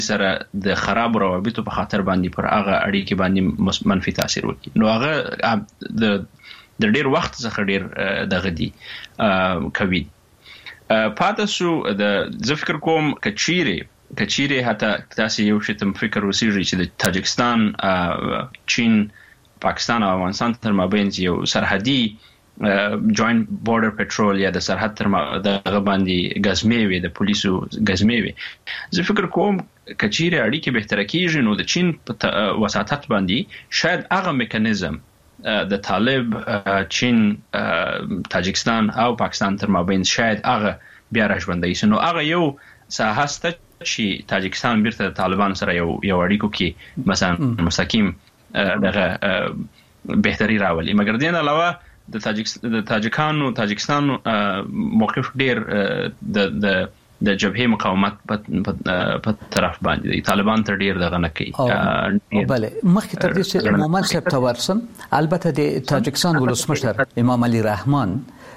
سره د خراب روابطو په خاطر باندې پر هغه اړیکې باندې منفي تاثیر وکړي. نو هغه د ډیر وخت څخه ډیر دغه دي کوي. پاتې شو د فکر کوم کچيره حتی تاسو یو شتم فکر وسیږي چې د تاجکستان، چین، پاکستان او افغانستان تر مابین یو سرحدي جوائنٹ بورډر پټرول یا د سرحد تر دغه باندې غزمې وي، د پولیسو غزمې وي. زه فکر کوم کچيره اړیکې بهتر کیږي نو د چین په وساطت باندې شاید هغه میکانیزم د طالب، چین، تاجکستان او پاکستان تر مابین شاید هغه بیا راژوندي شي. نو هغه یو ساحه چې تاجکستان بیرته د طالبان سره یو اړیکو کې مثلا مستقیم دغه بهتري راولي. مګر دین علاوه د تاجکستان موقف ډیر د جبهه مقاومت په طرف باندې دی، طالبان تر ډیر دغه نه کوي. بله مخکې تر دې چې مومن صاحب ته ورسم، البته د تاجکستان ولسمشر امام علي رحمان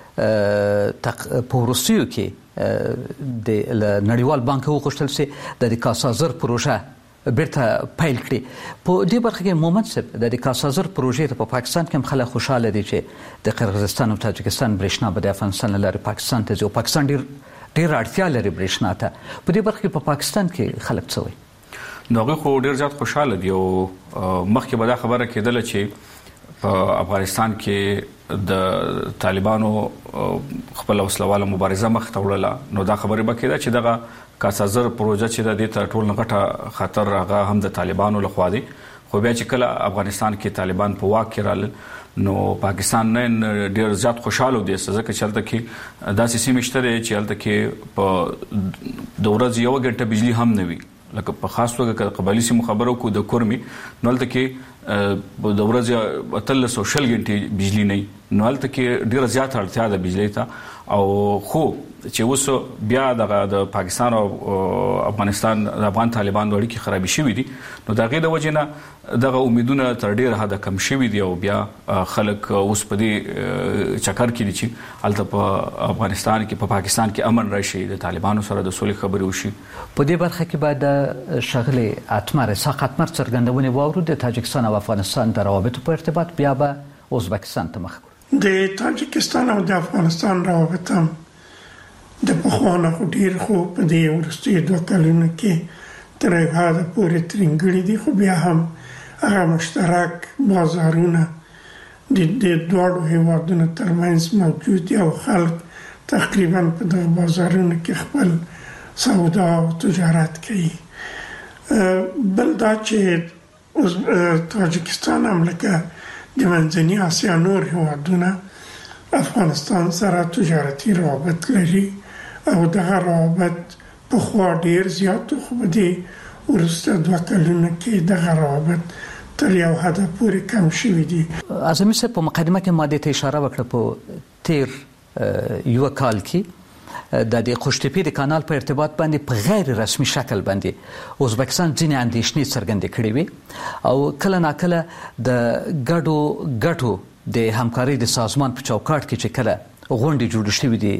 په روسیو کې د نړیوال بانک وغوښتل چې د کاسازر پروژه بیرته پیل کړي. په دې برخه کې مومن صاحب د کاسازر پروژې ته په پاکستان کې هم خلک خوشاله دي چې د قرغیزستان او تاجکستان برېښنا به د افغانستان لاره پاکستان ته ځي او پاکستان ډیر اړتیا لري برېښنا ته. په دې برخه کې په پاکستان کې خلک څه وایي؟ نو هغه خو ډیر زیات خوشاله دي او مخکې به دا خبره کېدله چې په افغانستان کې د طالبانو خپل وسلواله مبارزه مخ ته وړله. نو دا خبره به کېده چې دغه کاسازر پروژه چې د دې ټول نغټه خطر هغه هم د طالبانو لخوا دی. خو بیا چې کله افغانستان کې طالبان په واک کې رال نو پاکستان نه ډیر زیات خوشاله دي ځکه چې هلته کې داسې سیمې شته چې هلته کې په د ورځې یو غنټه بجلی هم نه وي. لکه په خاص توګه قبایلی سیمو خبرو کو د کورمي نو هلته کې د ورځې 300 غنټې بجلی نه، نو هلته کې ډیر زیات اړتیا ده بجلی ته. او خو چې اوس بیا د پاکستان او افغانستان د افغان طالبان د اړیکې خرابې شوې دي نو د هغې د وجې نه دغه امیدونه تر ډېره حده کم شوي دي او بیا خلک اوس په دې چکر کې دي چې هلته په افغانستان کې په پاکستان کې امن راشي، د طالبانو سره د سولې خبرې وشي. په دې برخه کې باید د ښاغلي اتمر اسحاق اتمر څرګندونې واورو د تاجکستان او افغانستان د روابطو په ارتباط، بیا به ازبکستان ته مخ کړو. د تاجکستان او د افغانستان روابط هم د پخوانه خو ډیر خو په دې وروستیو 2 کلونو کې تر یو حده پورې ترنګړي دي، خو بیا هم هغه مشترک بازارونه د دواړو هیوادونو ترمنځ موجود دي او خلک تقریبا په دغه بازارونو کې خپل سودا او تجارت کوي. بل دا چې تاجکستان هم لکه د منځني اسیا نور هیوادونه افغانستان سره تجارتي روابط لري او دغه روابط په خوا ډیر زیات خو په دې وروسته 2 کلونو کې دغه روابط تر یو حده پورې کم شوي دي. اعظمي صاحب په مقدمه کې ما دې ته اشاره وکړه په تیر یو کال کې د قوشتېپې د کانال په ارتباط باندې په غیر رسمي شکل باندې ازبکستان ځینې اندېښنې څرګندې کړې وي او کله ناکله د ګټو د همکارۍ د سازمان په چوکاټ کې چې کله غونډې جوړې شوې دي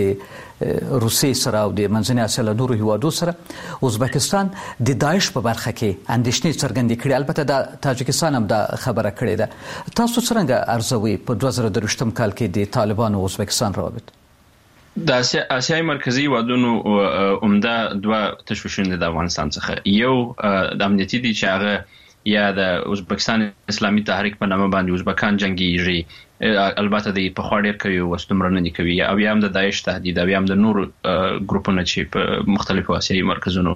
د روسیې سره او د منځنۍ اسیا له نورو هیوادو سره، ازبکستان د داعش په برخه کې اندېښنې څرګندې کړې. البته د تاجکستان هم دا خبره کړې ده. تاسو څرنګه ارزوئ په 2023 کال کې د طالبانو او ازبکستان روابط؟ د اسیای مرکزی هیوادونو عمده 2 تشویشونه د افغانستان څخه، یو د امنیتي دي چې هغه یا د ازبکستان اسلامي تحریک په نامه باندې ازبکان جنگیږي، البته د په خوا ډیر کوي او ستمرنه دي کوي، او یا هم د داعش تهدید او یا هم د نورو ګروپونو چې په مختلفو اسیایي مرکزونو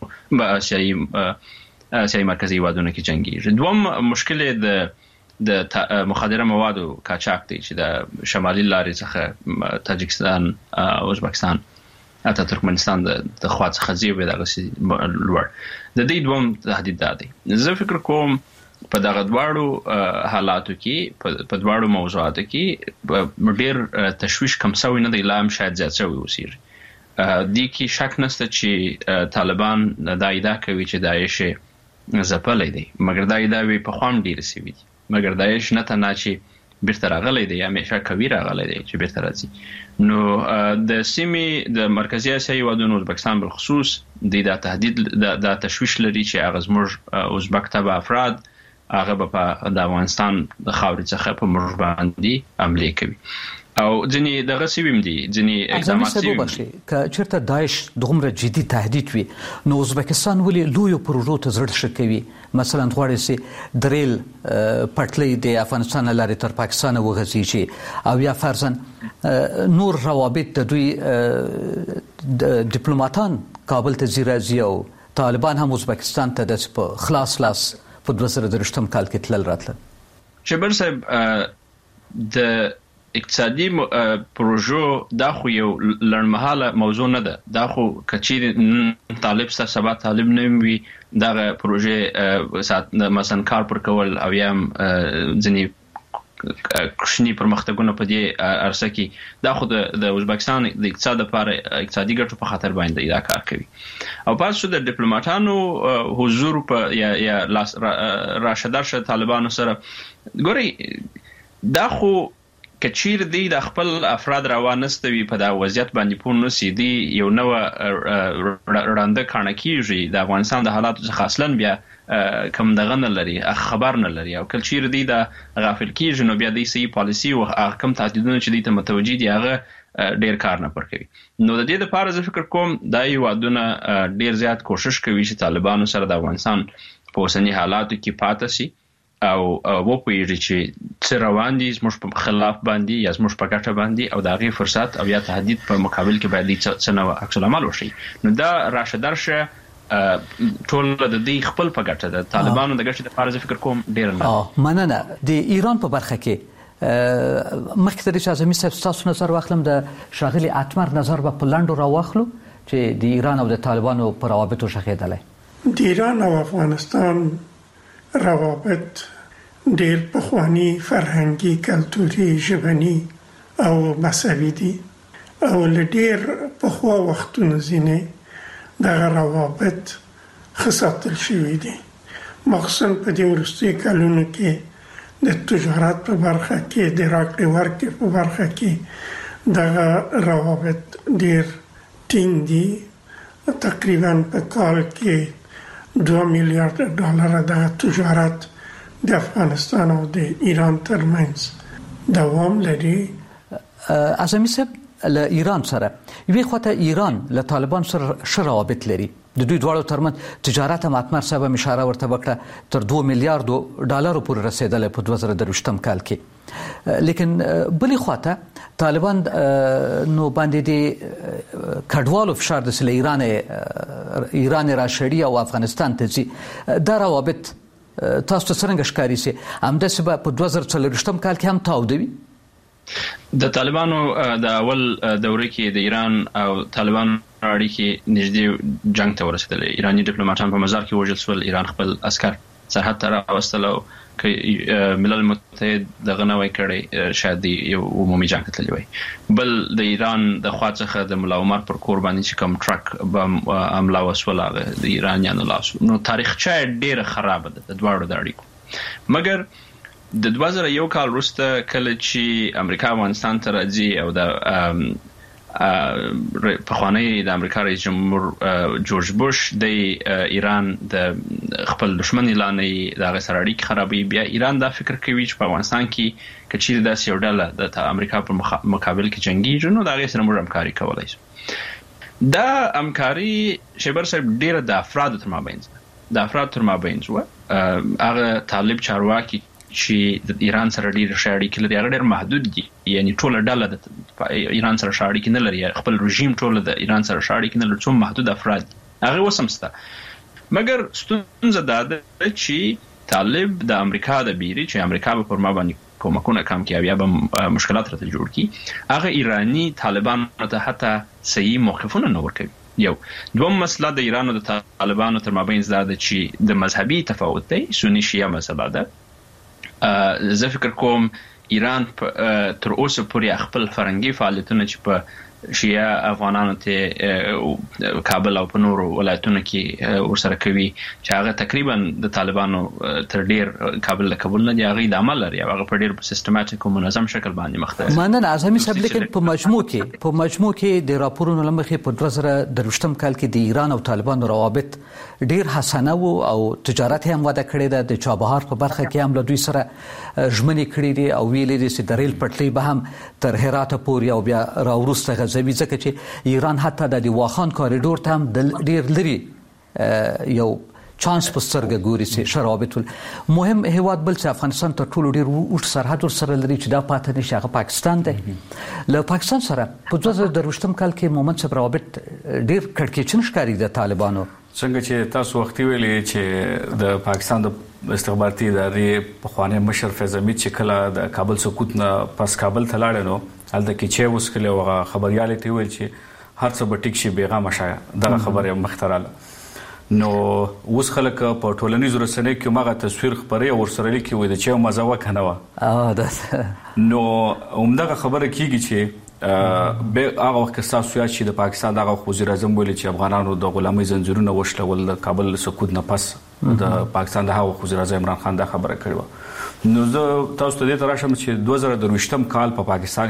اسیایي مرکزی هیوادونو کې جنگیږي. دوم مشکل د مخدره موادو قاچاق دی چې د شمالي لارې څخه تاجکستان، ازبکستان حتی ترکمنستان د خوا څخه ځي به دغه لوړ د دې دوم تهدید دی. زه فکر کوم په دغه دواړو حالاتو کې په دواړو موضوعاتو کې ډیر تشویش کم شوی نه دی، لا هم شاید زیات شوی وسیږي. دې کې شک نشته چې طالبان دا ادعا کوي چې داعش ځپلی دی، مګر دا ادعاوې په خوا هم ډېرې سوي دي. مګر داعش نه تنها چې بیرته راغلی دی همیشه کوي راغلی دی چې بیرته راځي نو د سیمې د مرکزی اسیا هیوادونو ازبکستان بالخصوص د تهدید د تشویش لري چې هغه زموږ ازبک تبع افراد هغه په د افغانستان د خاورې څخه په موږ باندې حمله کوي او ځینې دغه سیویم دي ځینې اقدامات سیویم دي چې چیرته داعش دغمره جدي تهدید وي نو ازبکستان ولې لوی پروژو ته زړه شکوي مثلا غواړي چې دریل پټلۍ د افغانستان لارې تر پاکستان وغځي او یا فرضاً نور روابط د دوی ډیپلوماټان کابل ته زیرازي او طالبان هم ازبکستان ته د خلاص لاس په 2023 کال کې تلل راتل شبر صاحب د اقتصادي پروژو دا خو یو لړمحاله موضوع نه ده دا خو کچیر طالب سبا طالب نه وي دا پروژه مثلا کار پر کول او یم ځنی کښنی پرمختګونه په دې ارسه کې دا خو د ازبکستان د اقتصاد لپاره اقتصادي ګټو په خاطر باندې دا کار کوي او پاتې د ډیپلوماټانو حضور په یا راشدارشه طالبانو سره ګوري دا خو کچیر دی د خپل افراد روانستوي په دا وضعیت باندې پون نسی دی یو نو رانده کانه کیږي د افغانستان د حالاتو څخه اصلا بیا کم دغه نه لري خبر نه لري او کلچیر دی د غافل کیږي نو بیا د سی پالیسی او کم تهدیدونه چې دی ته متوجي دی هغه ډیر کار نه پر کوي نو د دې لپاره زه فکر کوم دا یو ودونه ډیر زیات کوشش کوي چې طالبانو سره د افغانستان په اوسنی حالاتو کې پاتې شي او وپوهیږي چې څه روان دي زموږ په خلاف باندې یا زموږ په ګټه باندې او د هغې فرصت او یا تهدید په مقابل کې باید څه نوع عکس العمل وشي نو دا راشه درشه ټول د دې خپل په ګټه د طالبانو د ګټې لپاره زه فکر کوم ډیر نه مننه د ایران په برخه کې مخکې تر اعظمي صاحب تاسو نظر واخلم د شاغلي اتمر نظر په لاندو راوخلو چې د ایران او د طالبانو په روابطو شخېدلای د ایران او افغانستان روابط ډېر پخوانی فرهنګي کلتوري ژبني او مذهبي دي او ډېر پخوا وختونو ځینې دغه روابط خساتل شوي دي مخصوصا په دې وروستیو کلونو کې د تجارت په برخه کې د راکړې ورکړې په برخه کې دغه روابط ډېر ټینګ دي تقریبا په کال کې $2 میلیارډ د تجارت د افغانستان او د ایران ترمنځ دوام لري اعظمي صاحب له ایران سره یوه خواته ایران له طالبان سره ښه روابط لري د دوی دواړو ترمنځ تجارت هم اتمر صاحب اشاره ورته وکړه تر $2 میلیارډ پورې رسیدلی په 2023 کال کې لیکن بلې خواته طالبان نو باندې د کډوالو فشار د سله ایران راشړي او افغانستان ته ځي دا روابط تاسو څنګه ښکاري سي همداسې به په 2024 کال کې هم تاودوي د طالبانو د اول دوره کې د ایران او طالبان اړیکې نږدې جنگ ته ورسېدل ایرانی ډیپلوماټان په مزار کې وژل شول ایران خپل عسكر سرحد ته راوستل او ملل متحد دغه نوې کړي شاید یو عمومي جنگ تللی وي بل د ایران د خوا څخه د ملا عمر پر کور باندې چې کوم ټرک بم حمله وسوله د ایرانیانو لاسو نو تاریخچه ډیره خراب ده د دواړو د اړیکو مګر د 2001 کال وروسته کله چې امریکا افغانستان ته راځي او د پخوانی د امریکا رئیس جمهور جورج بوش د ایران د خپل دشمن اعلانې د غسر اړیکې خرابې بیا ایران دا فکر کوي چې په افغانستان کې کچیر د سیوډاله د امریکا په مقابل کې جنگي جنو د غسر موږ همکاري کولای شو دا همکاري شیبر صاحب ډیره د افراد تر مابین و هغه طالب چارواکي چې د ایران سره ډیر شاړي کله ډیر محدود دي یعنی ټول ډله د ایران سره شاړي کې نه لري خپل رژیم ټول د ایران سره شاړي کې نه لري څوم محدود افراد هغه وسمسته مګر ستونزه ده چې طالب د امریکا د بیري چې امریکا په ما باندې کومکونه کم کې بیا به مشکلات راته جوړ کی هغه ایرانی طالبان ته حتی صحیح موقفونه نه ورکوي یو دوم مسله د ایران او د طالبانو تر مابین زده چې د مذهبي تفاوت دی سنی شیعه مسله ده زه فکر کوم ایران تر اوسه پورې خپل فرنګي فعالیتونه چې په شیعه افغانانو ته کابل او په نورو ولایتونو کې ورسره کوي چې هغه تقریبا د طالبانو تر ډیر کابل له قبول نه دی هغه د عمل لري هغه په ډیر سیستماتیک او منظم شکل باندې مخته مننه اعظمي صاحب لیکن په مجموع کې د راپورونو لمخې په 2023 کال کې د ایران او طالبانو روابط ډیر حسنه او تجارت هم وده کړې ده د چابهار په برخه کې هم له دوی سره ژمنې کړې دي او ویلې دي چې د ریل پټلۍ به هم تر هرات پورې او بیا راوروسته غزوي ځکه چې ایران حتی د واخان کوریډور ته هم ډیر لري یو چانس په سترګه ګوري چې شرابط مهم هیواد بل چې افغانستان ته ټول ډیر اوږد سرحد سره لري چې دا پاتې نشي هغه پاکستان دی له پاکستان سره په 2023 کال کې مومن صاحب روابط ډیر کړکېچن ښکاري د طالبانو څنګه چې تاسو وختي ویلې چې د پاکستان د استخباراتي ادارې په خوانه مشر فیض حمید چې کله د کابل سقوط نه پس کابل ته لاړ نو هلته کې چې وسکله وغه خبريال ته ویل چې هر څه به ټیک شي بیغه مشایا دا خبره مختراله نو اوس خلک په ټولنیزو رسنیو کې ماغه تصویر خبري او سره لیکي وي د چې مزه وکنه دا نو همدغه خبره کیږي چې به هغه وخت تاسو یا چې د پاکستان دغه وزیر اعظم ویل چې افغانانو د غلامۍ زنجیرونه وشلول د کابل سقوط نه پس د پاکستان د هغه وزیر اعظم عمران خان دا خبره کړې نو زه تاسو ته د تراشم چې 2023 کال په پاکستان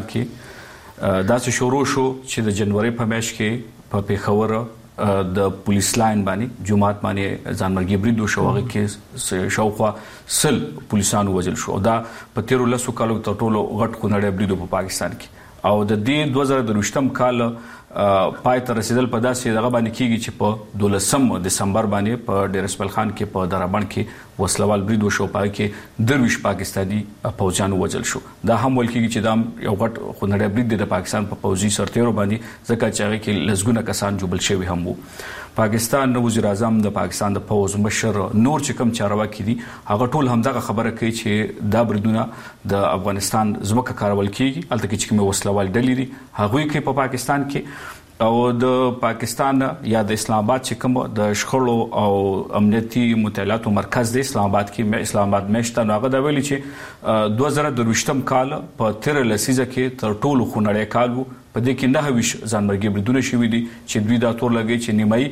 کې داسې شروع شو چې د جنوري په میاشت کې په پیښور د پولیس لاین باندې جماعت باندې ځانمرګي برید وشو هغه کې شاوخوا 100 پولیسانو وژل شو دا په 13 کالو ته ټولو غټ کونړې برید په پاکستان کې او د دې 2023 کال پای ته رسیدل په داسې دغه باندې کېږي چې په 12 دسمبر باندې په ډیر اسماعیل خان کې په درابڼ کې وسلوال برید وشو پای کې درویش پاکستاني پوځیان وژل شو دا هم ول کېږي چې دا یو غټ خونړی برید د پاکستان په پوځي سرتیرو باندې ځکه چې هغه کې لزګونه کسان جوړل شوی هم وو پاکستان نو وزیر اعظم د پاکستان د پوز مشر نور چې کوم چارواکي دي هغه ټول همدغه خبره کوي چې دا بریدونه د افغانستان زموږه کارول کیږي البته چې کوم وسلوال ډلې دي هغه کې په پاکستان کې او د پاکستان یا د اسلام آباد چې کوم د شخړو او امنیتي مطالعاتو مرکز د اسلام آباد کې اسلام آباد مشته نو هغه د ویلي چې 2023 کال په 13 لسیزه کې تر ټولو خونړی کال وو په دې کې نه هیڅ ځانمرګي بریدونه شوي دي چې دوی دا تور لګي چې نیمای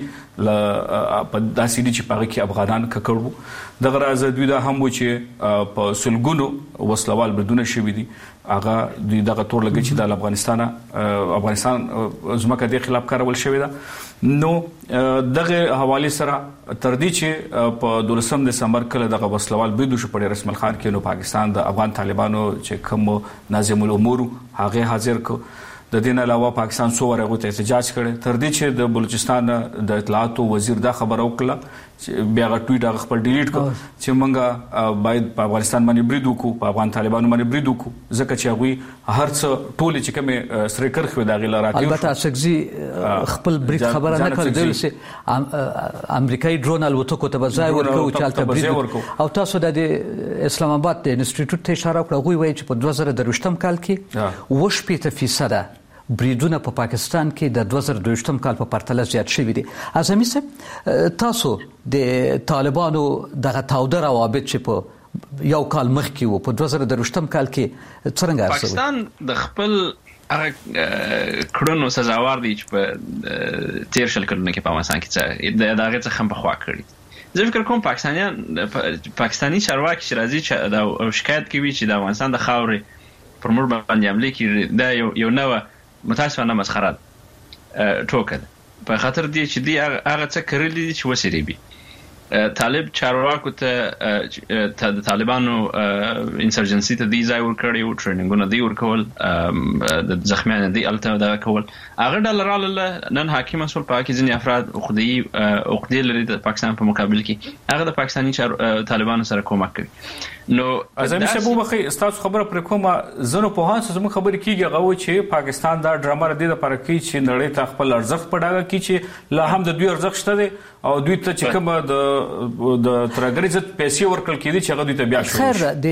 په داسې دي چې په کې افغانان ککړو دغه راز دوی دا هم و چې په سلګونو وسلوال بریدونه شوي دي هغه دوی دغه تور لګي چې د افغانستان زمکه د خلاف کارول شوی ده نو دغه حواله سره تر دې چې په 12 دسمبر کله دغه وسلوال برید شو په رسمل خان کې نو پاکستان د افغان طالبانو چې کوم ناظم الامور هغه حاضر کو د دین علاوه پاکستان سو ورغه ته احتجاج کړي تر دې چې د بلوچستان د اطلاعات وزیر دا خبره وکړه چې بیا غ ټویټ هغه خپل ډیلیټ کړ چې مونږه باید په افغانستان باندې برید وکړو په افغان طالبانو باندې برید وکړو ځکه چې هغه هر څه ټول چې کومه سره کرخو دا غل راټیو البته اسکزي خپل برید خبره نه کړل چې امریکایي ډرون الوتکو ته بځای ورکو چې البته برید او تاسو د اسلام آباد د انسټیټیوټ ته اشاره کړو غوي وایي چې په 2023 کال کې 8% بریدونه په پاکستان کې د 2022 کال په پرتله زیات شوي دي اعظمي صاحب تاسو د طالبانو دغه تاوده روابط چې په یو کال مخکې وو په 2023 کال کې څنګه پاکستان د خپل هغه کړنو سزاوار دي چې په 13 کلونو کې په افغانستان کې د هغه څخه هم په خوا کړی زه فکر کوم پاکستاني چارواکي چې راځي چې دا شکایت کوي چې د افغانستان د خاورې پر موږ باندې حمله کوي دا یو نوې متاسفانه مسخره ټوکه په خاطر دی چې دی هغه څه کړی دي چې وسیریبي طالب چارواکو ته د طالبانو انسرجنسي ته دی ځای ورکړی او ټریننګونه دی ورکول د زخمیانو دی الته دا کول هغه ډالر نن حاکم مسول پاکي ځنی افراد عقدې لري د پاکستان په مقابل کې هغه د پاکستاني طالبانو سره کومک کوي نو ازمي شبو مخې استاد خبره پر کومه زنه په هان څه خبرې کیږي هغه چې پاکستان دا ډرامه ردی د پر کې چې نړۍ ته خپل ارزښت پډاګه کی چې لا هم د دوی ارزښت شته دي او دوی ته چې کوم د ترګری عزت پیسې ورکل کیدي چې هغه دوی ته بیا شو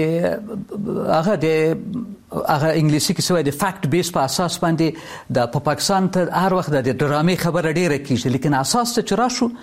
خیر هغه انګلیسي کې سوې د فیکټ بیس په اساس باندې د پاکستان ته هر وخت د ډرامې خبره ډیره کیږي لیکن اساس ته چرآ شو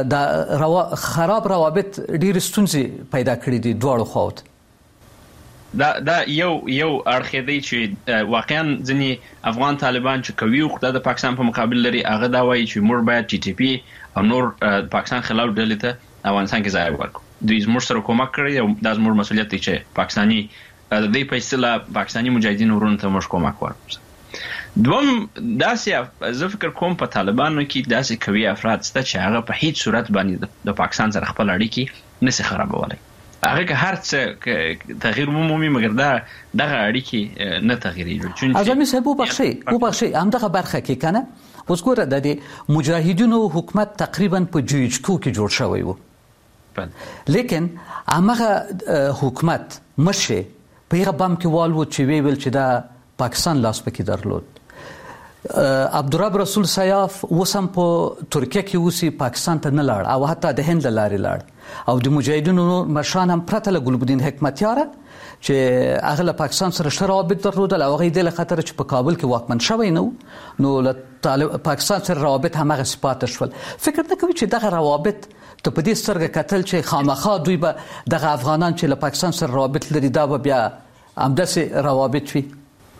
د خراب روابط ډیر ستونزې پیدا کړې دي دواړو خواوت دا یو اړخ دی چې واقعا ځینې افغان طالبان چې کوي خو د پاکستان په مقابل لري هغه دا وایي چې موږ باید ټي ټي پی او نور پاکستان خلاف ډلې ته افغانستان کې ځای ورکړو دوی زموږ سره کومک کړی او دا زموږ مسؤلیت دی چې پاکستاني د دې په اصطلاح پاکستاني مجاهدین ورونو ته موږ کومک ورکړو. دوم داسې زه فکر کوم په طالبانو کې داسې کوي افراد شته چې هغه په هیڅ صورت باندې د پاکستان سره خپل اړیکې نشي خرابولای. هغه که هر څه تغییر مومي مګر دغه اړیکې نه تغییرېږي. اعظمي صاحب وبخښئ همدغه برخه کې کنه اوس ګوره د مجاهدینو حکومت تقریبا په جوجکو کې جوړ شوی و لیکن هغه حکومت مشه په هغه بم کې والو چې ویل چې دا پاکستان لاس پکې درلود. عبدالرب رسول سیاف وسم په ترکیه کې اوسي پاکستان ته نه لاړ او حتی د هند لارې لاړ او د مجاهدینو مشران هم پرته له ګلبدین حکمتیاره چې هغه له پاکستان سره ښه روابط درلودل او هغه د خطر چې په کابل کې واکمن شوی نو له پاکستان سره روابط هم هغه صفات شول. فکر نه کوي چې دغه روابط ته په دې سترګه کتل چې خامخا دوی به دغه افغانان چې له پاکستان سره روابط لري دا به بیا همداسې روابط وي.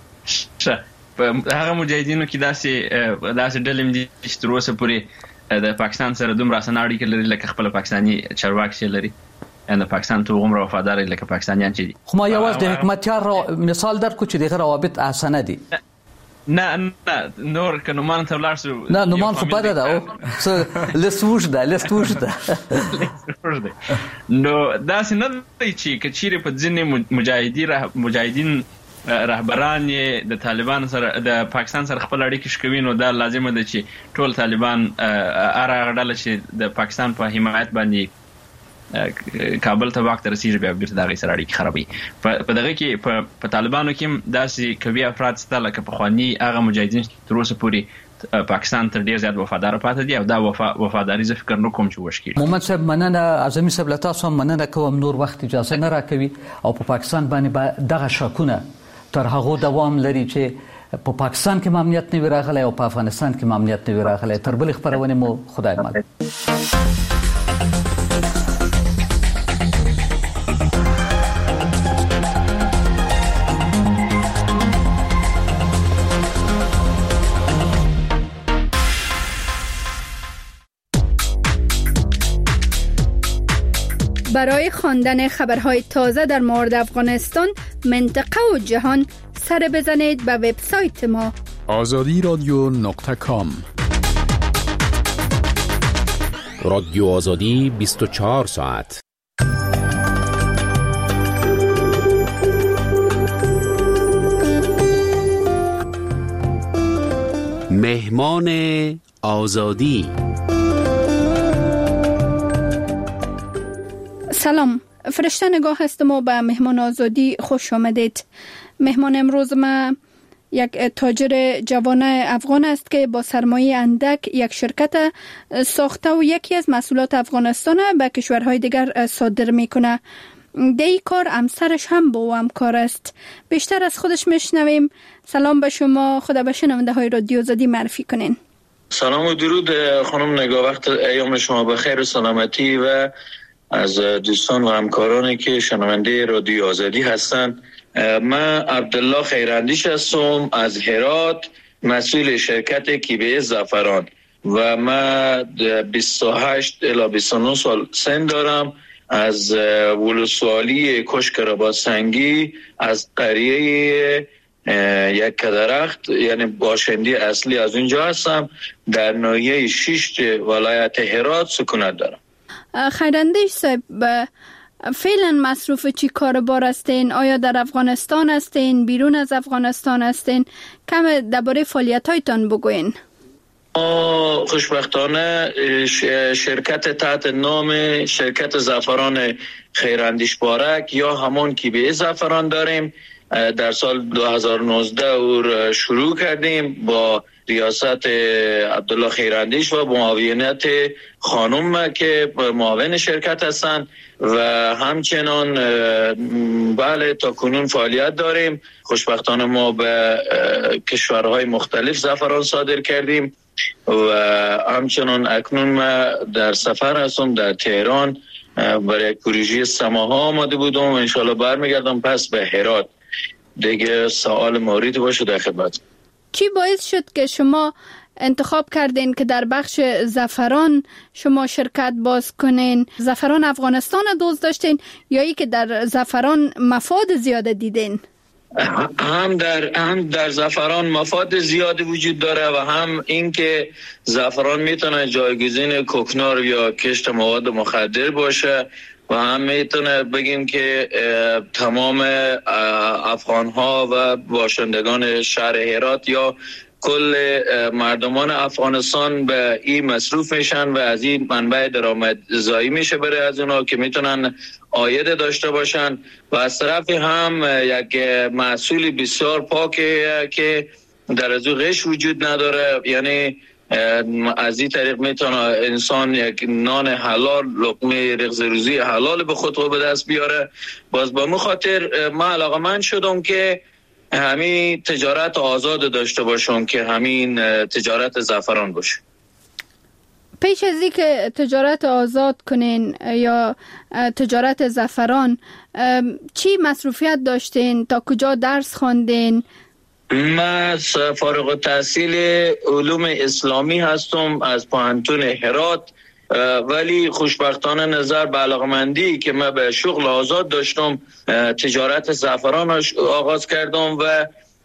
هغه مجاهدینو کې داسې ډلې دي چې تر اوسه پورې د پاکستان سره دومره اسانه اړیکې لري لکه خپل پاکستاني چارواکي چې لري ان پاکستان ته عمر وفادار لکه پاکستانیان چې دي. خو ما یوازې د حکمتیار مثال درکو چې دغه روابط اسانه دي. نه نور که نومان ته ولاړ شو نه نومان خو بده ده او لستوش ده نو داسې نه دی چې کچېرې په ځینې مجاهدین رهبران د طالبان سره د پاکستان سره خپل اړیکې شکوي نو دا لازمه ده چې ټول طالبان هغه ډله چې د پاکستان په حمایت باندې کابل ته واک ته رسیږي بیا بیرته دغه سره اړیکې خرابوي. په دغه کې په طالبانو کې داسې کوي افراد شته لکه پخواني هغه مجاهدین تر اوسه پورې پاکستان تر ډیر زیات وفادار پاتې دي او دا وفاداري زه فکر نه کوم چې وشکي. محمد صاحب مننه اعظمي صاحب له تاسو مننه کوم نور وخت اجازه نه راکوي او په پاکستان باندې دغه شکونه تر هغه دوام لري چې په پاکستان کې امنیت نه راغلی او په افغانستان کې امنیت نه راغلی. تر بل خبرونه مو خدای مال. برای خواندن خبرهای تازه در مورد افغانستان، منطقه و جهان سر بزنید به وبسایت ما azadiradio.com. رادیو آزادی 24 ساعت. مهمان آزادی. سلام، فرشته نگاه هستم و به مهمان آزادی خوش آمدید. مهمان امروز ما یک تاجر جوان افغان است که با سرمایه اندک یک شرکت ساخته و یکی از محصولات افغانستان به کشورهای دیگر صادر میکنه. در این کار همسرش هم با او همکار است. بیشتر از خودش میشنویم. سلام به شما، خدا به شنونده های رادیو آزادی معرفی کنین. سلام و درود خانم نگاه، وقت ایام شما بخیر و سلامتی و از دوستان و همکارانی که شنونده رادیو آزادی هستند. من عبدالله خیراندیش هستم از هرات، مسئول شرکت کیبه زعفران و من 28 الی 29 سال سن دارم. از ولسوالی کشک رباط‌سنگی از قریه یک درخت یعنی باشنده اصلی از اونجا هستم. در ناحیه 6 ولایت هرات سکونت دارم. خیراندیش صاحب، فعلا مصروف چی کاربار هستین؟ آیا در افغانستان هستین؟ بیرون از افغانستان هستین؟ کم درباره فعالیت‌هایتان بگوین. خوشبختانه شرکت تحت نام شرکت زعفران خیراندیش بارک یا همون کیبه زعفران داریم. در سال 2019 او شروع کردیم با ریاست عبدالله خیراندیش و معاونت خانم که معاون شرکت هستند و همچنان بله تا کنون فعالیت داریم. خوشبختانه ما به کشورهای مختلف زعفران صادر کردیم و همچنان اکنون ما در سفر هستم در تهران برای پروژه سماها آماده بودم. انشالله برمیگردم پس به هرات دیگه سوال موردی باشه در خدمت. چی باعث شد که شما انتخاب کردین که در بخش زعفران شما شرکت باز کنین؟ زعفران افغانستان دوست داشتین یا ای که در زعفران مفاد زیاده دیدین؟ هم در زعفران مفاد زیادی وجود داره و هم این که زعفران میتونه جایگزین کوکنار یا کشت مواد مخدر باشه و هم میتونه بگیم که تمام افغانها و باشندگان شهر هرات یا کل مردمان افغانستان به این مصروف میشن و از این منبع درآمدزایی میشه برای از اونا که میتونن عاید داشته باشن و از طرف هم یک محصول بسیار پاکه که در از غش وجود نداره. یعنی از این طریق میتونه انسان یک نان حلال، لقمه رغز روزی حلال به خود به دست بیاره. باز با خاطر من علاقه‌مند شدم که همین تجارت آزاد داشته باشم که همین تجارت زعفران باشه. پیش از این که تجارت آزاد کنین یا تجارت زعفران چی مصروفیت داشتین؟ تا کجا درس خواندین؟ من فارغ التحصیل علوم اسلامی هستم از پوهنتون هرات، ولی خوشبختانه نظر به علاقمندی که من به شغل آزاد داشتم تجارت زعفران آغاز کردم و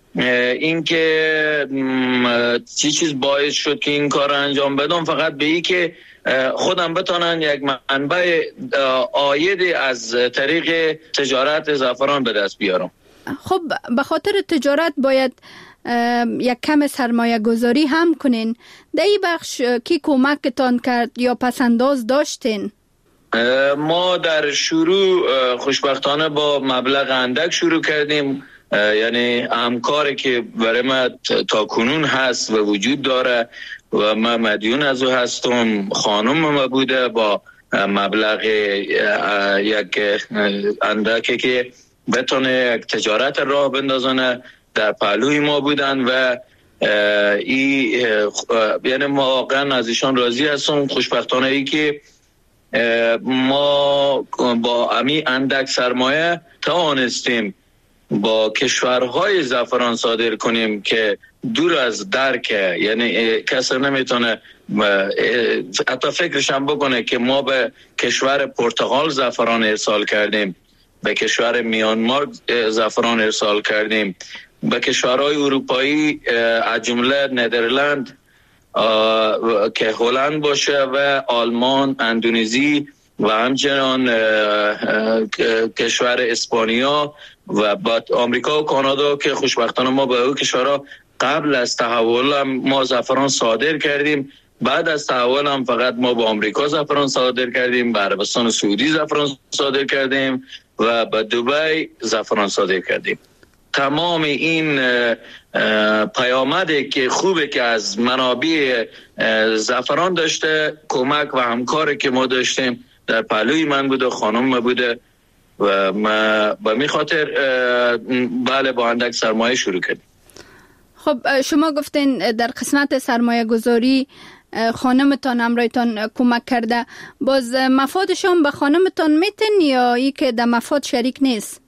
اینکه چیز باعث شد که این کار انجام بدم فقط به این که خودم بتونن یک منبع عاید از طریق تجارت زعفران به دست بیارم. خب به خاطر تجارت باید یک کم سرمایه گذاری هم کنین. در این بخش کی کمکتان کرد یا پسنداز داشتین؟ ما در شروع خوشبختانه با مبلغ اندک شروع کردیم، یعنی همکاری که برای ما تا کنون هست و وجود داره و من مدیون از او هستم، خانم ما بوده با مبلغ یک اندکی که بتونه یک تجارت راه بندازنه در پهلوی ما بودن و یعنی ما واقعا از ایشان راضی هستم. خوشبختانه ای که ما با امی اندک سرمایه توانستیم با کشورهای زعفران صادر کنیم که دور از درکه، یعنی کسی نمیتونه حتی فکرش هم بکنه که ما به کشور پرتغال زعفران ارسال کردیم، به کشور میانمار زعفران ارسال کردیم، به کشورهای اروپایی از جمله ندرلند که هلند باشه و آلمان، اندونزی و همچنان کشور اسپانیا و بعد آمریکا و کانادا که خوشبختانه ما به اون کشورها قبل از تحول هم ما زعفران صادر کردیم. بعد از تحول هم فقط ما به آمریکا زعفران صادر کردیم، به عربستان سعودی زعفران صادر کردیم و به دبی زعفران صادر کردیم. تمام این پیامده که خوبه که از منابع زعفران داشته، کمک و همکاری که ما داشتیم در پهلوی من بوده، خانم ما بوده و ما به می خاطر بله با اندک سرمایه شروع کردیم. خب شما گفتین در قسمت سرمایه گذاری خانمتان همراهتان کمک کرده، باز مفادشان به خانمتان میتن یا ای که در مفاد شریک نیست؟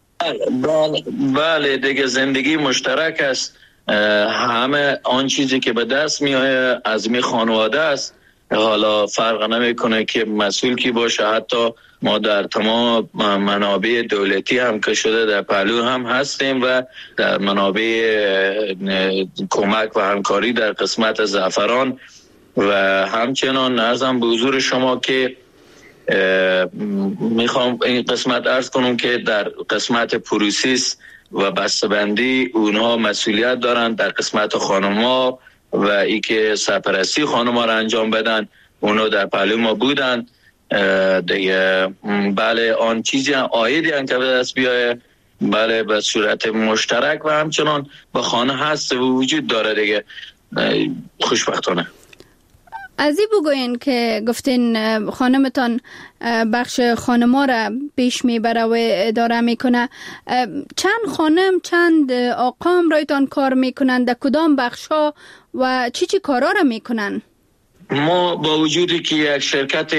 بله دیگه زندگی مشترک است، همه آن چیزی که به دست میاد از می خانواده است، حالا فرق نمیکنه که مسئول کی باشه. حتی ما در تمام منابع دولتی هم که شده در پهلو هم هستیم و در منابع کمک و همکاری در قسمت زعفران و همچنان عرضم به حضور شما که میخوام این قسمت عرض کنم که در قسمت پروسیس و بسته‌بندی اونها مسئولیت دارن، در قسمت خانم‌ها و ای که سرپرستی خانم‌ها را انجام بدن اونها در پهلو ما بودن دیگه. بله آن چیزی عایدی هم که به دست بیایه بله به صورت مشترک و همچنان به خانه هست و وجود داره دیگه. خوشبختانه از این بگوین که گفتین خانمتان بخش خانما را پیش میبره و اداره میکنه، چند خانم چند آقا رایتان کار میکنن، در کدام بخش ها و چی کارا را میکنن؟ ما با وجودی که یک شرکت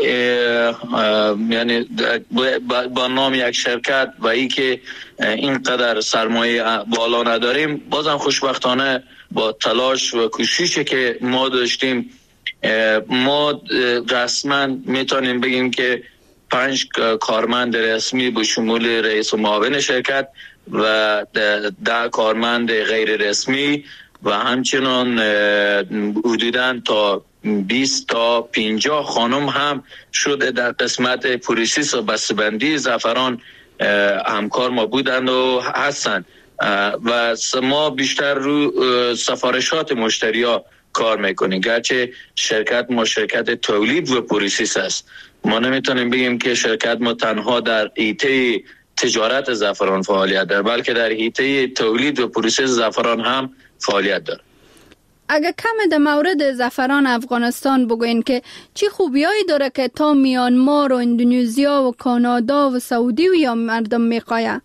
یعنی با نام یک شرکت و ای که اینقدر سرمایه بالا نداریم، بازم خوشبختانه با تلاش و کوششی که ما داشتیم ما رسما میتونیم بگیم که 5 کارمند رسمی به شمول رئیس و معاون شرکت و 10 کارمند غیر رسمی و همچنان حدوداً تا 20 تا 50 خانم هم شده در قسمت پروسس و بسته‌بندی زعفران همکار ما بودند و هستند و ما بیشتر رو سفارشات مشتری‌ها کار میکنیم. گرچه شرکت ما شرکت تولید و پروسس است، ما نمیتونیم بگیم که شرکت ما تنها در حیطه تجارت زعفران فعالیت داره، بلکه در حیطه تولید و پروسس زعفران هم فعالیت داره. اگر کم در مورد زعفران افغانستان بگوین که چی خوبیایی داره که تا میانمار و اندونزیا و کانادا و سعودی و یا مردم میخواه؟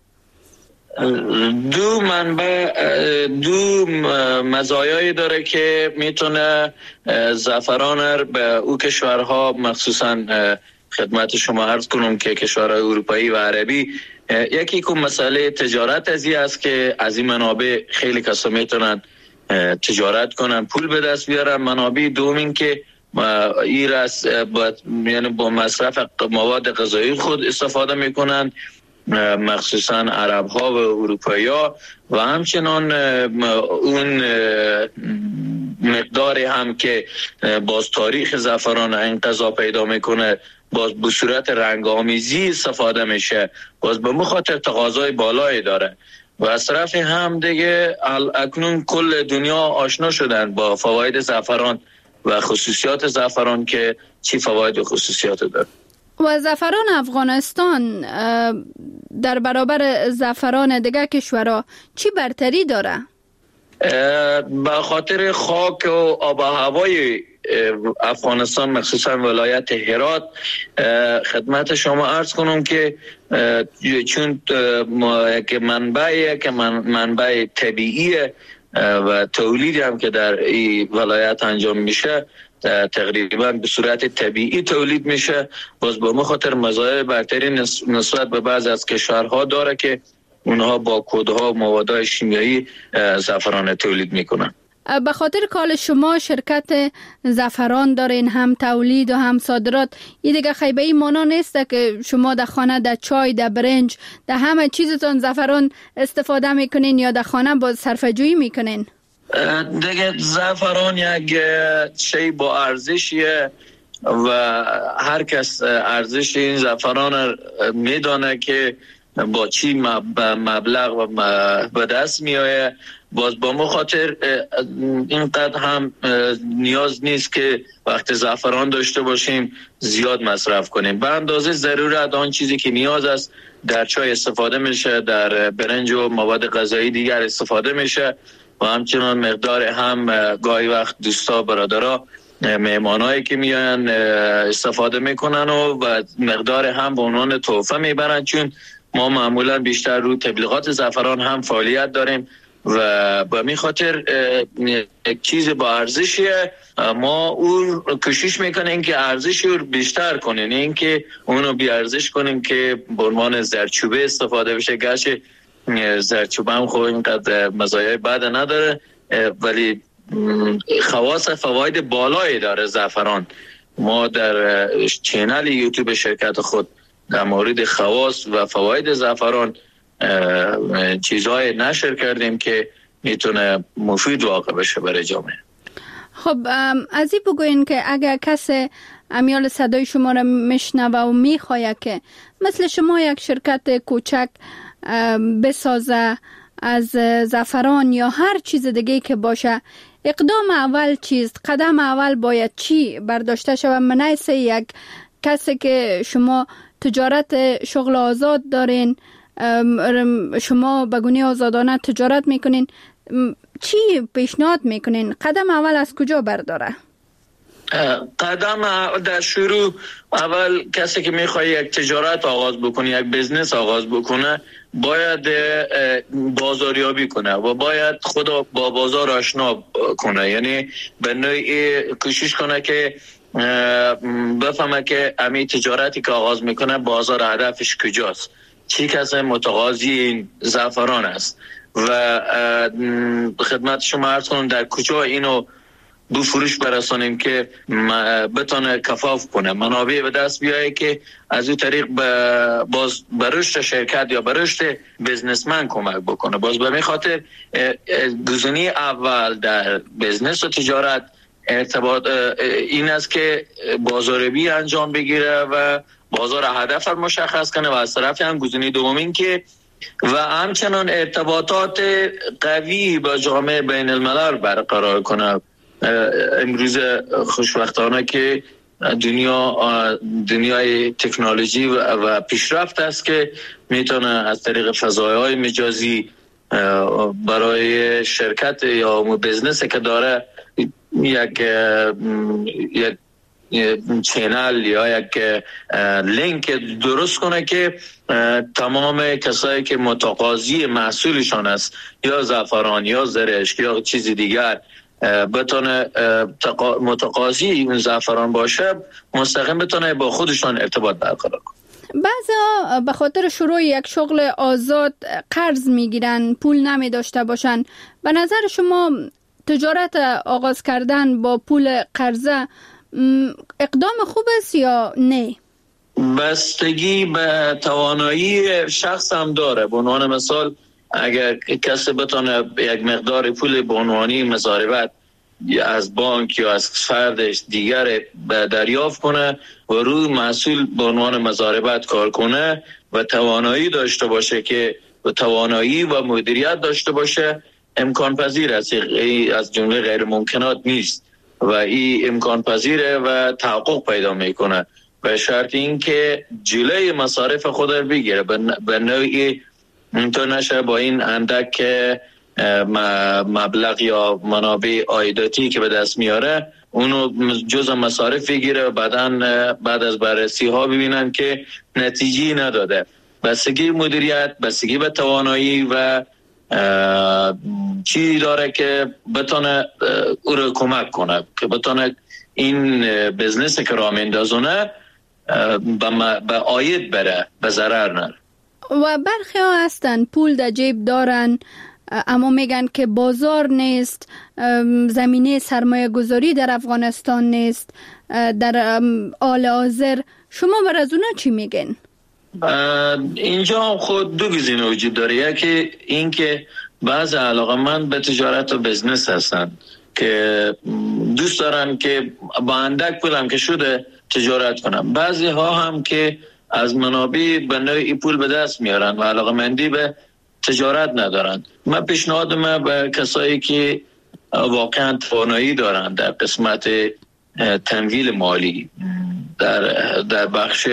دو مزایایی داره که میتونه زعفران به او کشورها، مخصوصا خدمت شما عرض کنم که کشورهای اروپایی و عربی، یکی که مسئله تجارت ازی است که از این منابع خیلی کسا میتونن تجارت کنن، پول به دست بیارن. منابع دوم این که یعنی با مصرف مواد غذایی خود استفاده میکنن، مخصوصا عرب ها و اروپایی ها، و همچنان اون مقداری هم که باز تاریخ زعفران انقضا پیدا میکنه باز به صورت رنگ آمیزی استفاده میشه، باز به مخاطر تقاضای بالایی داره و از طرف هم دیگه اکنون کل دنیا آشنا شدن با فواید زعفران و خصوصیات زعفران که چی فواید و خصوصیات داره. و زعفران افغانستان در برابر زعفران دیگه کشورها چی برتری داره؟ به خاطر خاک و آب و هوای افغانستان، مخصوصا ولایت هرات، خدمت شما عرض کنم که چون منبع طبیعی و تولیدی هم که در این ولایت انجام میشه تقریبا به صورت طبیعی تولید میشه، باز به مخاطر مزایای برتری نسبت به بعض از کشورها داره که اونها با کودها و مواد شیمیایی زعفران تولید میکنن. به خاطر کال شما شرکت زعفران دارین، هم تولید و هم صادرات، این دیگه خیبه ای مانا نیست که شما در خانه در چای، در برنج، در همه چیزتون زعفران استفاده میکنین یا در خانه با صرفه جویی میکنین؟ دیگه زعفران یک شی با ارزشیه و هر کس ارزش این زعفران میدانه که با چی مبلغ و به دست میآید. باز با مخاطر اینقدر هم نیاز نیست که وقت زعفران داشته باشیم زیاد مصرف کنیم، به اندازه ضرورت آن چیزی که نیاز است در چای استفاده میشه، در برنج و مواد غذایی دیگر استفاده میشه و همچنان مقدار هم گاهی وقت دوستا برادرها مهمانایی که میان استفاده میکنن و مقدار هم به عنوان تحفه میبرن، چون ما معمولا بیشتر رو تبلیغات زعفران هم فعالیت داریم و به می خاطر یک چیز با ارزشیه. ما اون کوشش میکنیم که ارزشی رو بیشتر کنیم، این که اونو بی ارزش کنیم که به عنوان زردچوبه استفاده بشه. گرچه زردچوبه هم خب اینقدر مزایای بد نداره ولی خواص فواید بالایی داره زعفران. ما در چینل یوتیوب شرکت خود در مورد خواص و فواید زعفران چیزهای نشر کردیم که میتونه مفید واقع بشه برای جامعه. خب از این بگوین که اگر کسی امیال صدای شما را میشنوه و میخواه که مثل شما یک شرکت کوچک بسازه از زعفران یا هر چیز دیگه که باشه، اقدام اول چیست؟ قدم اول باید چی برداشته شود؟ منیس یک کسی که شما تجارت شغل آزاد دارین، شما بگونی آزادانه تجارت میکنین، چی پیشنهاد میکنین؟ قدم اول از کجا برداره؟ قدم در شروع اول کسی که میخواد یک تجارت آغاز بکنه، یک بزنس آغاز بکنه، باید بازاریابی کنه و باید خود با بازار آشنا کنه. یعنی به نوعی کوشش کنه که بفهمه که همین تجارتی که آغاز میکنه بازار هدفش کجاست، چی کسی متقاضی این زعفران است و خدمت شما عرض کنم در کجا اینو دو فروش برسانیم که بتونه کفاف کنه، منابع به دست بیایه که از این طریق باز برشت شرکت یا برشت بزنسمن کمک بکنه. باز به می خاطر گزینه اول در بزنس و تجارت ارتباط این است که بازاریابی انجام بگیره و بازار هدف رو مشخص کنه و از طرف هم گزینه دوم این که و همچنان ارتباطات قوی با جامعه بین الملل برقرار کنه. امروز خوشبختانه که دنیای تکنولوژی و پیشرفت است که میتونه از طریق فضایهای مجازی برای شرکت یا بزنس که داره یک چینل یا یک لینک درست کنه که تمام کسایی که متقاضی محصولشان است یا زعفران یا زرشک یا چیز دیگر بتونه متقاضی این زعفران باشه، مستقیم بتونه با خودشان ارتباط برقرار کنه. بعضا به خاطر شروع یک شغل آزاد قرض میگیرن، پول نمی داشته باشن. به نظر شما تجارت آغاز کردن با پول قرضه اقدام خوب است یا نه؟ بستگی به توانایی شخص هم داره. به عنوان مثال اگر کسی بتونه یک مقدار پول به عنوانی مضاربت از بانک یا از فردش دیگر دریافت کنه و روی محصول به عنوان مضاربت کار کنه و توانایی داشته باشه که توانایی و مدیریت داشته باشه، امکان پذیر است. از جمله غیر ممکنات نیست و این امکان پذیره و تحقق پیدا میکنه به شرط این که جلوی مصارف خود رو بگیره، به نوعی اینطور نشه با این اندک مبلغ یا منابع عایداتی که به دست میاره اونو جزء مصارف بگیره و بعد از بررسی ها ببینن که نتیجه نداده. بستگی مدیریت، بستگی به توانایی و چی داره که بتونه او رو کمک کنه که بتونه این بزنس که راه میندازونه به عاید بره، به ضرر نره. و برخی ها هستن پول در جیب دارن اما میگن که بازار نیست، زمینه سرمایه گذاری در افغانستان نیست در حال حاضر. شما بر از اونا چی میگن؟ اینجا خود دو گزینه وجود داره. یکی این که بعض علاقه‌مند به تجارت و بزنس هستن که دوست دارن که با اندک پولم که شده تجارت کنن. بعضی ها هم که از منابع به نوعی پول به دست میارن و علاقه‌مندی به تجارت ندارن. من پیشنهادم به کسایی که واقعا توانایی دارن در قسمت تمویل مالی در بخش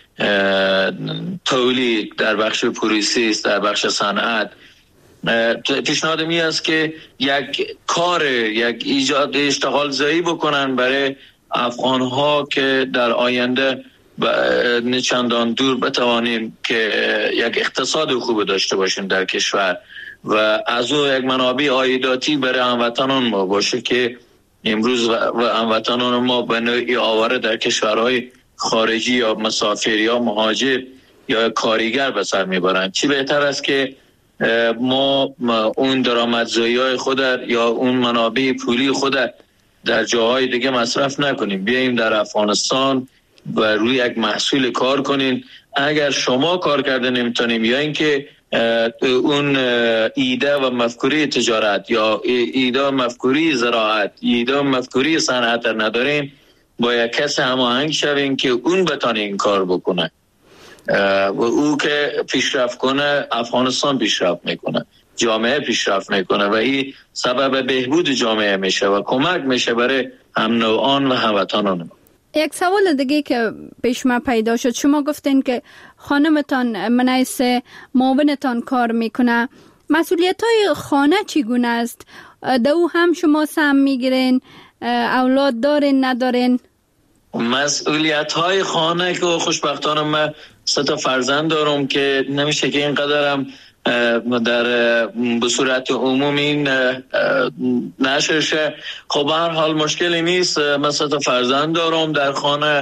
تولید، در بخش پروسس، در بخش صنعت، پیشنهاد می است که یک ایجاد اشتغال زایی بکنن برای افغان ها که در آینده نه چندان دور بتوانیم که یک اقتصاد خوب داشته باشیم در کشور و از او یک منابع عایداتی برای هموطنان ما باشه که امروز و هموطنان ما به نوعی آواره در کشورهای خارجی یا مسافر یا مهاجر یا کارگر به سر میبرن. چی بهتر است که ما اون درآمدزایی‌های خود یا اون منابع پولی خود در جاهای دیگه مصرف نکنیم، بیاییم در افغانستان و روی یک محصول کار کنین. اگر شما کار کرده نمیتونیم یا اینکه اون ایده و مفکوری تجارت یا ایده و مفکوری زراعت، ایده و مفکوری صنعت نداریم، با یک کس هماهنگ شویم که اون بتونه این کار بکنه و او که پیشرفت کنه افغانستان پیشرفت میکنه، جامعه پیشرفت میکنه و این سبب بهبود جامعه میشه و کمک میشه برای هم نوعان و هموطنان. یک سوال دیگه که پیش ما پیدا شد، شما گفتین که خانمتان منیس معاونتان کار میکنه، مسئولیت های خانه چگونه است؟ دو هم شما سهم میگیرین اولاد دارین ندارین؟ مسئولیت های خانه که خوشبختانه من 3 فرزند دارم که نمیشه که اینقدرم در به صورت عمومی نشر شه. خب به هر حال مشکلی نیست. من 3 فرزند دارم در خانه،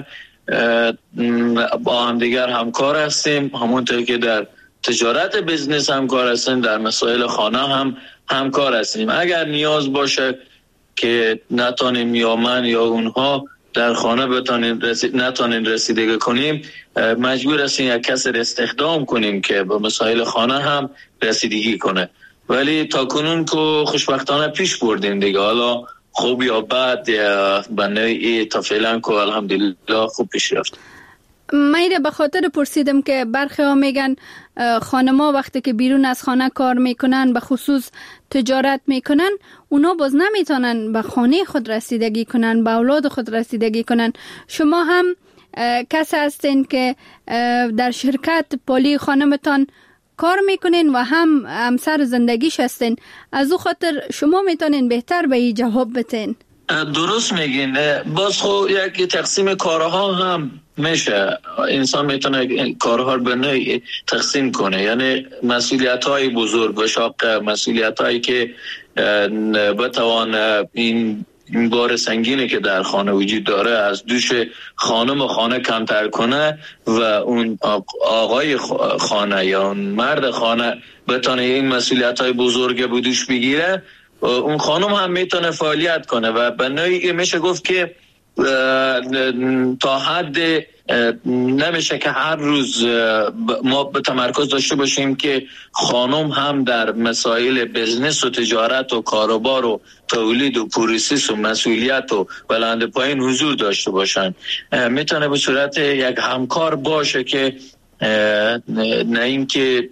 با هم دیگر همکار هستیم، همونطور که در تجارت بزنس همکار هستیم، در مسائل خانه هم همکار هستیم. اگر نیاز باشه که نتونیم یا من یا اونها در خانه نتونیم رسیدگی کنیم، مجبور هستیم یک کس استخدام کنیم که به مسائل خانه هم رسیدگی کنه. ولی تا کنون که خوشبختانه پیش بردیم دیگه، حالا خوب یا بد یا بنای تا فعلا که الحمدلله خوب پیش رفت. من به خاطر پرسیدم که برخی ها میگن خانما وقتی که بیرون از خانه کار میکنن، به خصوص تجارت میکنن، اونا باز نمیتونن به خانه خود رسیدگی کنن، به اولاد خود رسیدگی کنن. شما هم کسی هستین که در شرکت پالی خانمتان کار میکنین و هم همسر زندگیش هستین، از او خاطر شما میتونین بهتر به این جواب بتین. درست میگین. باز خب یک تقسیم کارها هم میشه، انسان میتونه کارها رو به نوعی تقسیم کنه، یعنی مسئولیت های بزرگ و شاق، مسئولیت هایی که بتوان این بار سنگینی که در خانه وجود داره از دوش خانم و خانه کمتر کنه و اون آقای خانه یا اون مرد خانه بتونه این مسئولیت های بزرگ به دوش بگیره، اون خانم هم میتونه فعالیت کنه و به نوعی میشه گفت که تا حد نمیشه که هر روز ما به تمرکز داشته باشیم که خانم هم در مسائل بزنس و تجارت و کاروبار و تولید و پروسس و مسئولیت و بلند پایین حضور داشته باشن. میتونه به صورت یک همکار باشه که نه این که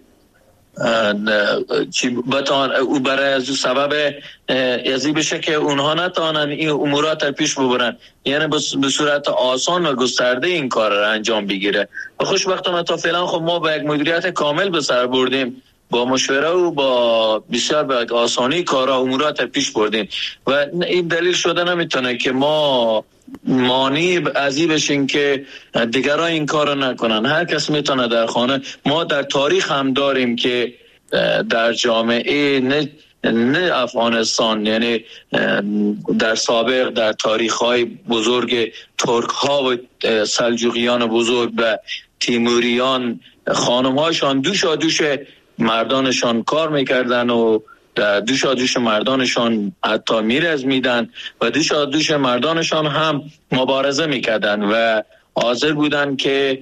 او برای از سبب یزی بشه که اونها نتوانن این امورات رو پیش ببرن، یعنی به صورت آسان و گسترده این کار رو انجام بگیره. و خوشبختانه تا فعلا خب ما با یک مدیریت کامل به سر بردیم، با مشوره و با بسیار به آسانی کارا امورات رو پیش بردیم و این دلیل شده نمیتونه که ما مانی ازی بشین که دیگران این کارو نکنن. هر کس میتونه در خانه. ما در تاریخ هم داریم که در جامعه نه افغانستان، یعنی در سابق در تاریخ‌های بزرگ ترک ها و سلجوقیان بزرگ و تیموریان، خانم‌هاشان دوش مردانشان کار میکردن و دوش مردانشان حتی میرزمیدن و دوش مردانشان هم مبارزه میکردن و حاضر بودن که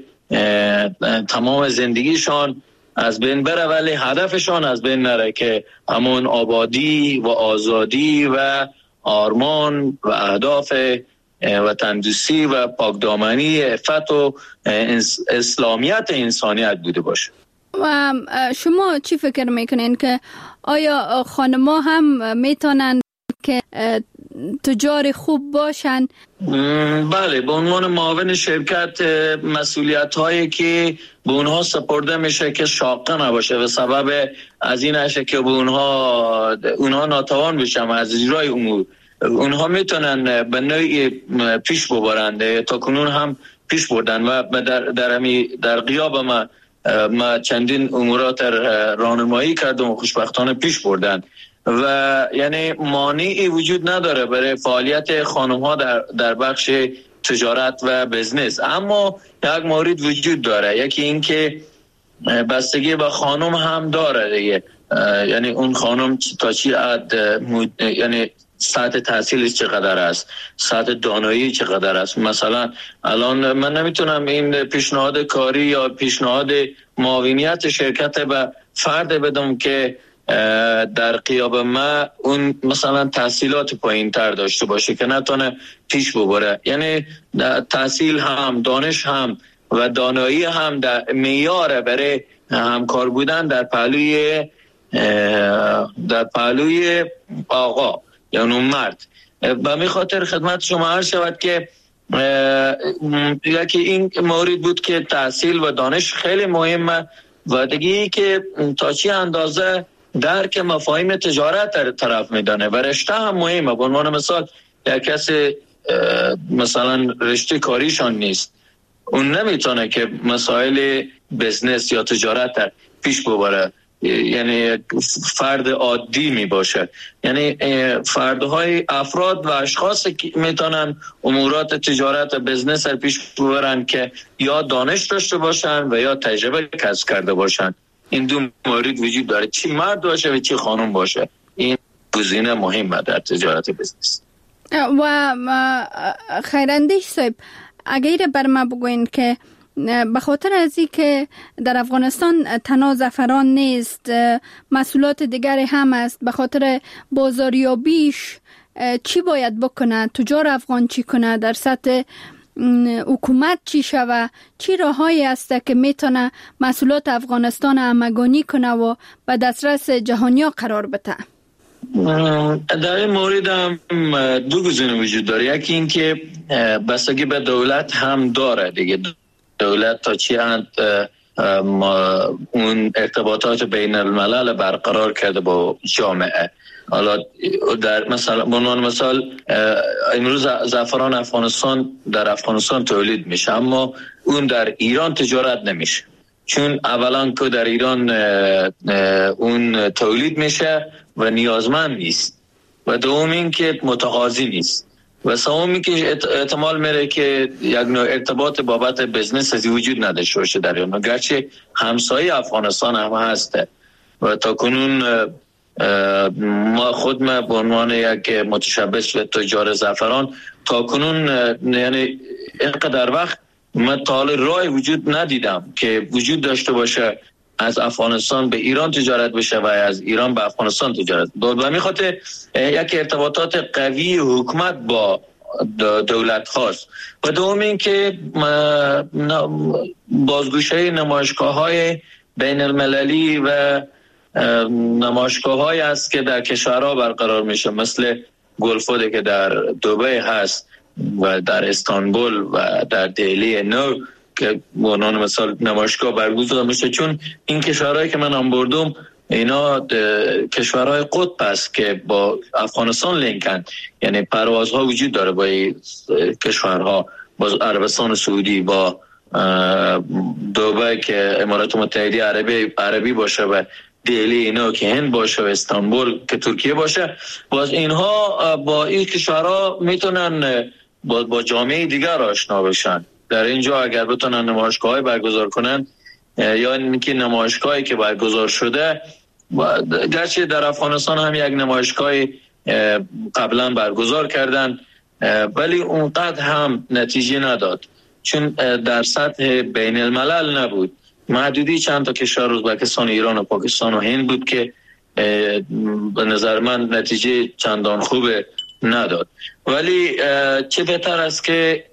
تمام زندگیشان از بین بره ولی هدفشان از بین نره، که همون آبادی و آزادی و آرمان و اهداف و تندرستی و پاکدامنی، عفت و اسلامیت انسانیت بوده باشه. و شما چی فکر میکنین که آیا خانم‌ها هم میتونن که تجار خوب باشن؟ بله، به عنوان معاون شرکت مسئولیت هایی که به اونها سپرده میشه که شاقه نباشه و سبب از این نشه که به اونها ناتوان بشن از اجرای امور، اونها میتونن به نوعی پیش ببرند. تا کنون هم پیش بردن و در غیاب ما چندین امورات راهنمایی کردم و خوشبختانه پیش بردن و یعنی مانعی وجود نداره برای فعالیت خانم‌ها در بخش تجارت و بزنس. اما یک مورد وجود داره، یکی این که بستگی به خانم هم داره دیگه، یعنی اون خانم تا چی یعنی سطح تحصیلش چقدر است، سطح دانایی چقدر است. مثلا الان من نمیتونم این پیشنهاد کاری یا پیشنهاد معاونیت شرکت به فرد بدم که در قیاب ما اون مثلا تحصیلات پایین تر داشته باشه که نتونه پیش ببره. یعنی تحصیل هم، دانش هم و دانایی هم در معیار برای همکار بودن در پهلوی آقا یا اون مرد. به می خاطر خدمت شما عرض شود که یکی این مورد بود که تحصیل و دانش خیلی مهمه و دیگه که تا چی اندازه درک مفاهیم تجارت طرف میدانه و رشته هم مهمه. به عنوان مثال یک کسی مثلا رشته کاریشان نیست، اون نمیتونه که مسائل بزنس یا تجارت پیش ببره. یعنی فرد عادی می باشه، یعنی فردهای افراد و اشخاص که میتونن امورات تجارت و بزنس پیش ببرن که یا دانش داشته باشن و یا تجربه کسب کرده باشن. این دو مورد وجود داره، چی مرد باشه و چی خانم باشه. این گزینه مهمه در تجارت بزنس. و خیراندیش صاحب، اگر بر ما بگوین که به خاطر از این که در افغانستان تنها زعفران نیست، محصولات دیگری هم است، به خاطر بازاریابیش چی باید بکنه؟ تجار افغان چی کنه؟ در سطح حکومت چی شوه؟ چی راههایی است که میتونه محصولات افغانستان همگانی کنه و به دسترس جهانیا قرار بده؟ در این مورد هم دو گزینه وجود داره. یکی این که بستگی به دولت هم داره دیگه. دولت تا چی اند اون ارتباطات بین الملل برقرار کرده با جامعه. حالا در مثال امروز زعفران افغانستان در افغانستان تولید میشه، اما اون در ایران تجارت نمیشه، چون اولا که در ایران اون تولید میشه و نیازمند نیست، و دوم این که متقاضی نیست، و سومی که احتمال میره که یک نوع ارتباط بابت بزنس از وجود نداشته باشه در ایران، گرچه همسایه افغانستان هم هسته. و تا کنون ما به عنوان یک متشبث و تجار زعفران تا کنون یعنی اینقدر وقت من تا حال راه وجود ندیدم که وجود داشته باشه از افغانستان به ایران تجارت بشه و از ایران به افغانستان تجارت. به همین خاطر یک ارتباطات قوی حکومت با دولت هاست. و دوم این که بازگوشه نمایشگاه های بین المللی و نمایشگاه های است که در کشورها برقرار میشه، مثل گلفود که در دبی هست و در استانبول و در دهلی نو که بنان مثال نمایشگاه برگزار میشه. چون این کشورهایی که من بردم اینا کشورهای قطب است که با افغانستان لینکن، یعنی پروازها وجود داره با کشورها، با عربستان سعودی، با دبی که امارات متحده عربی باشه و دهلی اینا که هند باشه و استانبول که ترکیه باشه. باز اینها با این کشورها میتونن با جامعه دیگر آشنا بشن. در اینجا اگر بتونن نمایشگاه‌های برگزار کنن یا اینکه نمایشگاهی که برگزار شده، گرچه در افغانستان هم یک نمایشگاه قبلا برگزار کردن ولی اونقدر هم نتیجه نداد، چون در سطح بین الملل نبود. محدودی چند تا کشور، ازبکستان، ایران و پاکستان و هند بود که به نظر من نتیجه چندان خوب نداد. ولی چه بهتر است که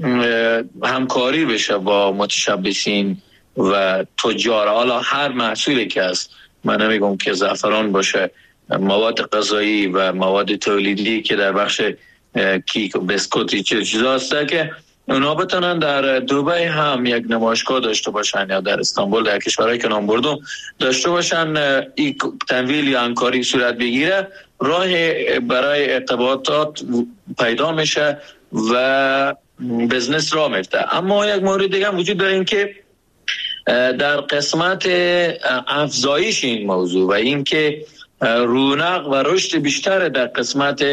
همکاری بشه با متشبثین و تجار، حالا هر محصولی که هست، من نمیگم که زعفران باشه، مواد غذایی و مواد تولیدی که در بخش کیک و بسکوت چیزا هست که اونا بتونن در دبی هم یک نمایشگاه داشته باشن یا در استانبول، در کشورهایی که نام بردم داشته باشن، این تمویل یا همکاری صورت بگیره، راه برای ارتباطات پیدا میشه و بزنس را میفته. اما یک مورد دیگه هم وجود داره، این که در قسمت افزایش این موضوع و این که رونق و رشد بیشتر در قسمت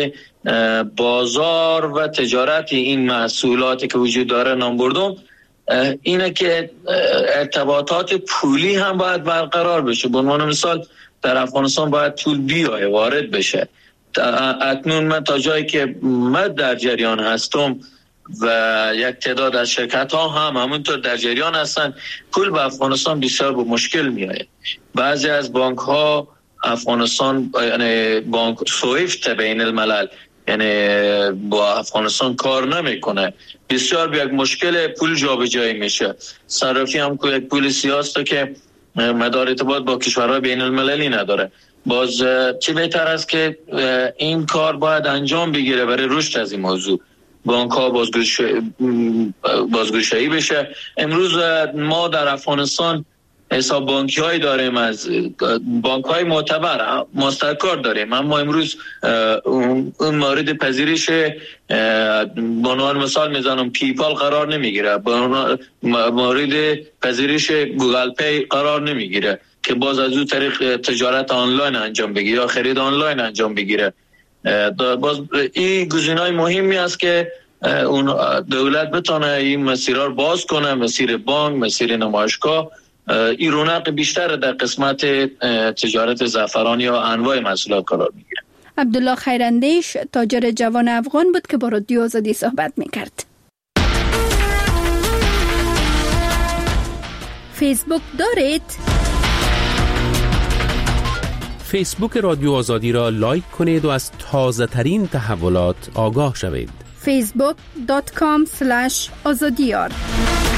بازار و تجارت این محصولاتی که وجود داره نام بردم، اینه که ارتباطات پولی هم باید برقرار بشه. به عنوان مثال در افغانستان باید پول بیای وارد بشه. اکنون من تا جایی که من در جریان هستم و یک تعداد از شرکت ها هم همونطور در جریان هستن، پول به افغانستان بسیار به مشکل میاد. بعضی از بانک ها افغانستان، یعنی بانک سویفت بین الملل، یعنی با افغانستان کار نمیکنه، بسیار به یک مشکل پول جابجایی میشه. صرافی هم که یک پول سیاسته که مدار ارتباط با کشورهای بین المللی نداره. باز چه بهتر است که این کار باید انجام بگیره برای رشد از این موضوع. بانک ها بازگشایی بشه. امروز ما در افغانستان حساب بانکی های داریم، از بانک های معتبر ماسترکارد داریم. اما امروز اون مورد پذیرش به عنوان مثال میزنم پیپال قرار نمیگیره، مورد پذیرش گوگل پی قرار نمیگیره که باز از اون طریق تجارت آنلاین انجام بگیره یا خرید آنلاین انجام بگیره. باز این گزینه‌های مهمی است که اون دولت بتونه این مسیرها رو باز کنه، مسیر بانک، مسیر نمایشگاه. این رونق بیشتر در قسمت تجارت زعفرانی یا انواع محصولات قرار میگیره. عبدالله خیراندیش تاجر جوان افغان بود که با رادیو آزادی صحبت میکرد. فیسبوک دارید؟ فیسبوک رادیو آزادی را لایک کنید و از تازه ترین تحولات آگاه شوید. facebook.com/azadiyar